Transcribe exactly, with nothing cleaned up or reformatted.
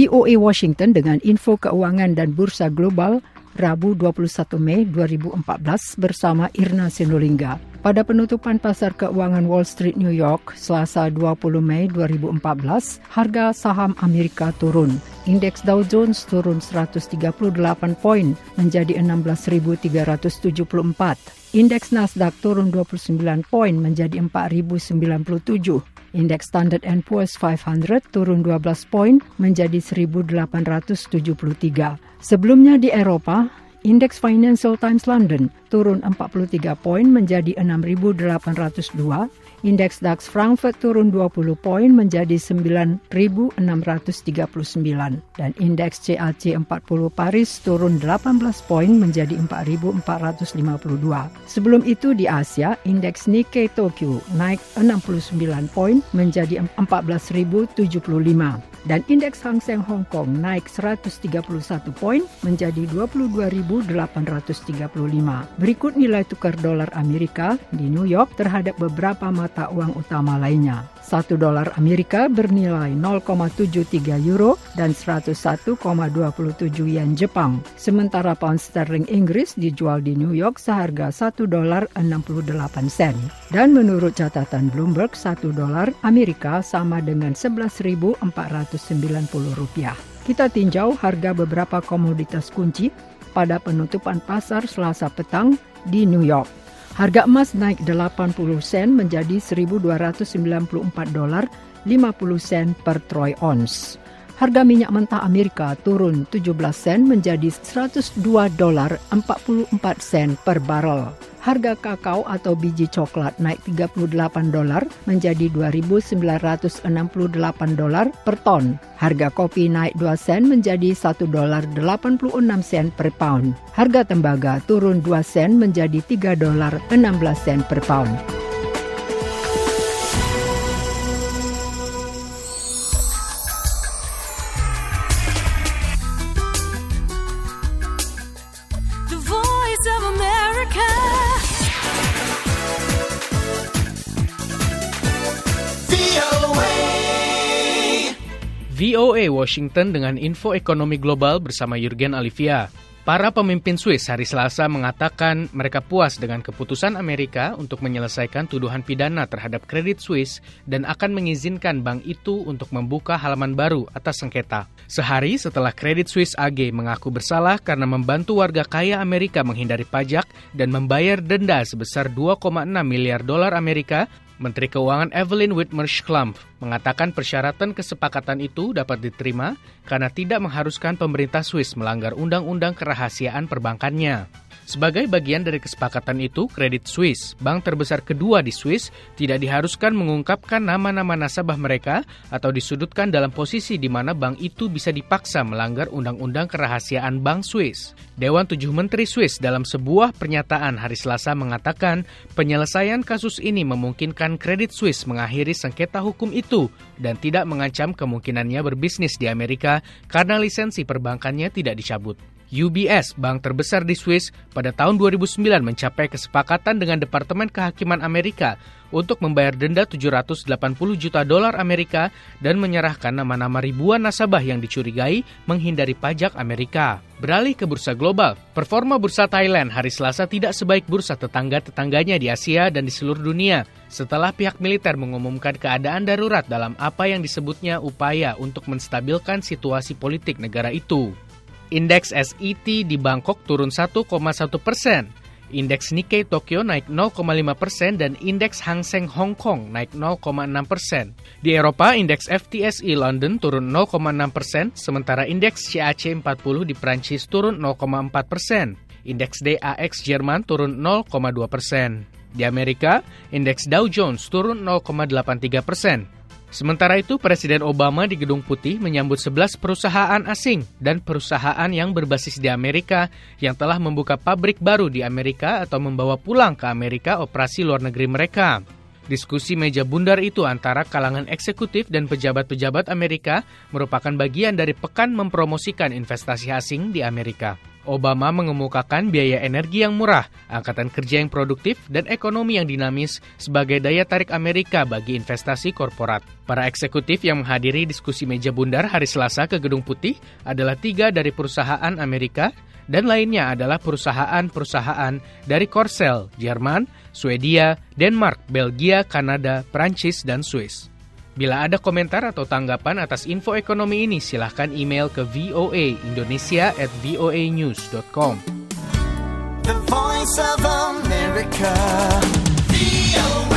V O A Washington dengan info keuangan dan bursa global Rabu dua puluh satu Mei dua ribu empat belas bersama Irna Sinulinga. Pada penutupan pasar keuangan Wall Street New York, Selasa dua puluh Mei dua ribu empat belas, harga saham Amerika turun. Indeks Dow Jones turun seratus tiga puluh delapan poin menjadi enam belas ribu tiga ratus tujuh puluh empat. Indeks Nasdaq turun dua puluh sembilan poin menjadi empat ribu sembilan puluh tujuh. Indeks Standard and Poor's lima ratus turun dua belas poin menjadi seribu delapan ratus tujuh puluh tiga. Sebelumnya di Eropa, Indeks Financial Times London turun empat puluh tiga poin menjadi enam ribu delapan ratus dua. Indeks DAX Frankfurt turun dua puluh poin menjadi sembilan ribu enam ratus tiga puluh sembilan. Dan indeks C A C empat puluh Paris turun delapan belas poin menjadi empat ribu empat ratus lima puluh dua. Sebelum itu di Asia, indeks Nikkei Tokyo naik enam puluh sembilan poin menjadi empat belas ribu tujuh puluh lima. Dan indeks Hang Seng Hong Kong naik seratus tiga puluh satu poin menjadi dua puluh dua ribu delapan ratus tiga puluh lima. Berikut nilai tukar dolar Amerika di New York terhadap beberapa mata uang utama lainnya. Satu dolar Amerika bernilai nol koma tujuh tiga euro dan seratus satu koma dua tujuh yen Jepang. Sementara pound sterling Inggris dijual di New York seharga satu dolar enam puluh delapan sen. Dan menurut catatan Bloomberg, satu dolar Amerika sama dengan sebelas ribu empat ratus sembilan puluh rupiah. Kita tinjau harga beberapa komoditas kunci pada penutupan pasar Selasa petang di New York. Harga emas naik delapan puluh sen menjadi seribu dua ratus sembilan puluh empat dolar lima puluh sen per troy ounce. Harga minyak mentah Amerika turun tujuh belas sen menjadi seratus dua dolar empat puluh empat sen per barrel. Harga kakao atau biji coklat naik tiga puluh delapan dolar menjadi dua ribu sembilan ratus enam puluh delapan dolar per ton. Harga kopi naik dua sen menjadi satu dolar delapan puluh enam sen per pound. Harga tembaga turun dua sen menjadi tiga dolar enam belas sen per pound. V O A Washington dengan info ekonomi global bersama Jurgen Olivia. Para pemimpin Swiss hari Selasa mengatakan mereka puas dengan keputusan Amerika untuk menyelesaikan tuduhan pidana terhadap Credit Suisse dan akan mengizinkan bank itu untuk membuka halaman baru atas sengketa. Sehari setelah Credit Suisse A G mengaku bersalah karena membantu warga kaya Amerika menghindari pajak dan membayar denda sebesar dua koma enam miliar dolar Amerika, Menteri Keuangan Evelyn Whitmer-Schlamp mengatakan persyaratan kesepakatan itu dapat diterima karena tidak mengharuskan pemerintah Swiss melanggar undang-undang kerahasiaan perbankannya. Sebagai bagian dari kesepakatan itu, Credit Suisse, bank terbesar kedua di Swiss, tidak diharuskan mengungkapkan nama-nama nasabah mereka atau disudutkan dalam posisi di mana bank itu bisa dipaksa melanggar undang-undang kerahasiaan bank Swiss. Dewan Tujuh Menteri Swiss dalam sebuah pernyataan hari Selasa mengatakan penyelesaian kasus ini memungkinkan Credit Suisse mengakhiri sengketa hukum itu dan tidak mengancam kemungkinannya berbisnis di Amerika karena lisensi perbankannya tidak dicabut. U B S, bank terbesar di Swiss, pada tahun dua ribu sembilan mencapai kesepakatan dengan Departemen Kehakiman Amerika untuk membayar denda tujuh ratus delapan puluh juta dolar Amerika dan menyerahkan nama-nama ribuan nasabah yang dicurigai menghindari pajak Amerika. Beralih ke bursa global, performa bursa Thailand hari Selasa tidak sebaik bursa tetangga-tetangganya di Asia dan di seluruh dunia setelah pihak militer mengumumkan keadaan darurat dalam apa yang disebutnya upaya untuk menstabilkan situasi politik negara itu. Indeks S E T di Bangkok turun satu koma satu persen. Indeks Nikkei Tokyo naik nol koma lima persen dan indeks Hang Seng Hong Kong naik nol koma enam persen. Di Eropa, indeks F T S E London turun nol koma enam persen, sementara indeks C A C empat puluh di Prancis turun nol koma empat persen. Indeks D A X Jerman turun nol koma dua persen. Di Amerika, indeks Dow Jones turun nol koma delapan tiga persen. Sementara itu, Presiden Obama di Gedung Putih menyambut sebelas perusahaan asing dan perusahaan yang berbasis di Amerika yang telah membuka pabrik baru di Amerika atau membawa pulang ke Amerika operasi luar negeri mereka. Diskusi meja bundar itu antara kalangan eksekutif dan pejabat-pejabat Amerika merupakan bagian dari pekan mempromosikan investasi asing di Amerika. Obama mengemukakan biaya energi yang murah, angkatan kerja yang produktif, dan ekonomi yang dinamis sebagai daya tarik Amerika bagi investasi korporat. Para eksekutif yang menghadiri diskusi meja bundar hari Selasa ke Gedung Putih adalah tiga dari perusahaan Amerika dan lainnya adalah perusahaan-perusahaan dari Korsel, Jerman, Swedia, Denmark, Belgia, Kanada, Prancis, dan Swiss. Bila ada komentar atau tanggapan atas info ekonomi ini, silahkan email ke v o a indonesia at v o a news dot com. The Voice of America, V O A.